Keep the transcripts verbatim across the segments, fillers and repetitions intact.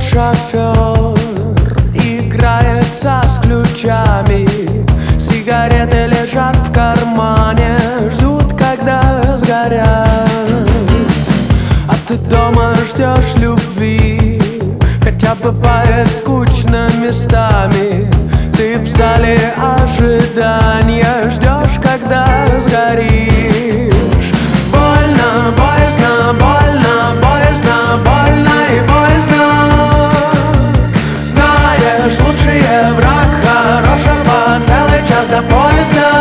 шофер играется с ключами, сигареты лежат в кармане, ждут, когда сгорят. А ты дома ждешь любви, хотя бывает скучно местами. Ты в зале ожидания ждешь, когда сгоришь. Больно, боязно, больно, боязно, больно и боязно. Знаешь, лучший враг хорошего целый час до поезда.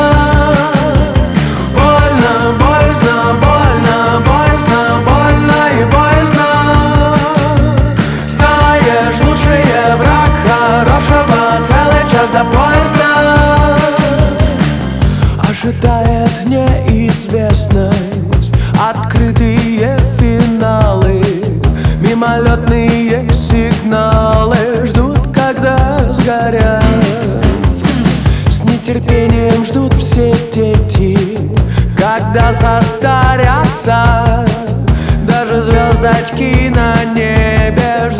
Больно, боязно, больно, боязно, больно и боязно. Знаешь, лучший враг хорошего целый час до поезда. Ожидает неизвестность, открытые финалы, мимолетные сигналы ждут, когда сгорят. С нетерпением ждут все дети, когда состарятся. Даже звездочки на небе